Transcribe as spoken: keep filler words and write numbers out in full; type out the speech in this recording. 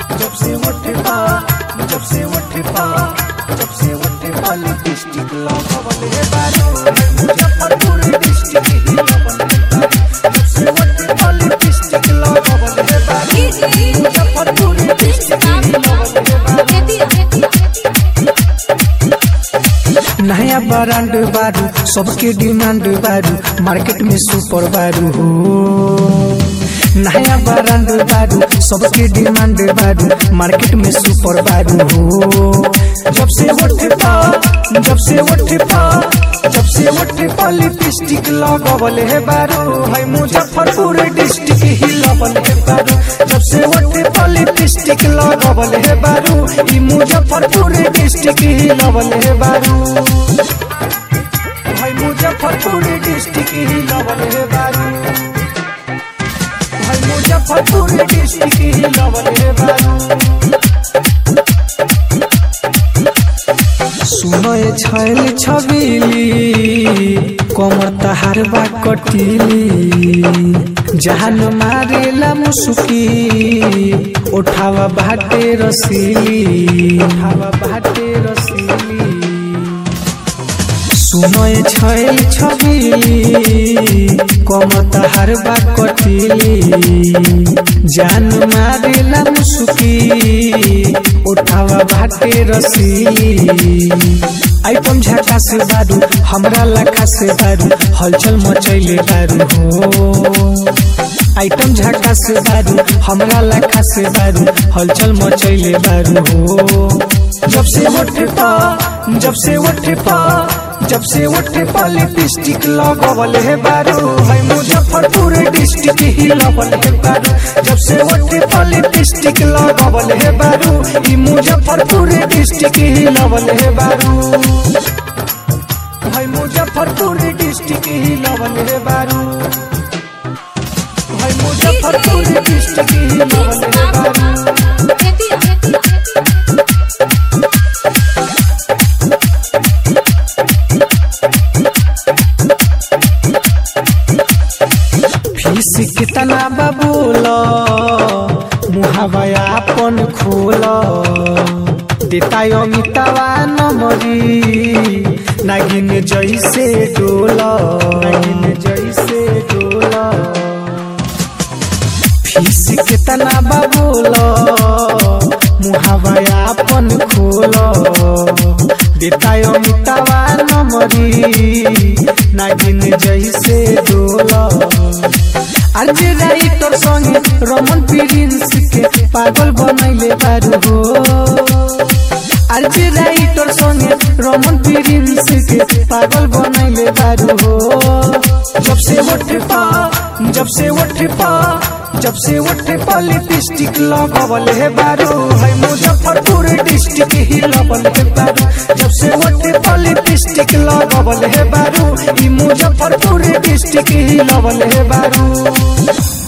जब से उठे पा जब से उठे पा जब से उठे पा लिपस्टिक लगावल हे बारू मुजफ्फरपुर डिस्ट्रिक्ट ही लगावल हे बारू जब से उठे पा लिपस्टिक लगावल हे बारू मुजफ्फरपुर डिस्ट्रिक्ट ही लगावल हे बारू नया ब्रांड बारू सबके डिमांड बारू मार्केट में सुपर बारू हो नया ब्रांड बारू सबके डिमांड बारू मार्केट में सुपर बारू हो जब से उठे पा जब से उठे पा जब से उठे पा लिपस्टिक लगावल हे बारू है मुजफ्फरपुर डिस्ट्रिक्ट ही लगावल हे बारू जब से उठे पा लिपस्टिक लगावल हे बारू ई मुजफ्फरपुर डिस्ट्रिक्ट ही लगावल हे बारू है मुजफ्फरपुर डिस्ट्रिक्ट ही लगावल हे बारू है मुजफ्फरपुर डिस्ट्रिक्ट ही लगावल हे बारू सुनो ए छैल छबीली कमर तहार बा कटीली जहान मारेला मुसुकी उठावा भाटे रसीली उठावा भाटे रसीली सुनो ए छैल छबीली कमर तहार बा कटीली जान मारेला मुसुकी उठावा भाटे रसीली आइटम झाका से बारू हमरा लाखा से बारू हलचल मचैले बारू हो आइटम झाका से बारू हमरा लाखा से बारू हलचल मचैले बारू हो जब से उठे पा जब से उठे पा जब से उठे पा लिपस्टिक लगावल हे बारू है मुजफ्फरपुर डिस्ट्रिक्ट ही लगावल हे बारू जब से उठे पा लिपस्टिक लगावल हे बारू ई मुजफ्फरपुर डिस्ट्रिक्ट ही लगावल हे बारू है मुजफ्फरपुर डिस्ट्रिक्ट ही लगावल हे बारू है मुजफ्फरपुर डिस्ट्रिक्ट ही लगावल हे बारू फीस कितना बबूला मुहावा अपन खोला देता अमितावा नमरी नागिन जैसे डोला नागिन जैसे डोला फीस कितना बबूला मुहावा अपन खोला देता अमितावा नमरी नागिन जैसे डोला आज राइटर संगे रमन प्रिंस के पागल बनैले बारू हो आज राइटर संगे रमन प्रिंस के पागल बनैले बारू हो जब से उठे पा जब से उठे पा जब से उठे पा लिपस्टिक लगावल हे बारू है मुजफ्फरपुर डिस्ट्रिक्ट ही लगावल हे बारू जब से उठे पा लिपस्टिक लगावल हे बारू ई मुजफ्फरपुर डिस्ट्रिक्ट ही लगावल हे बारू।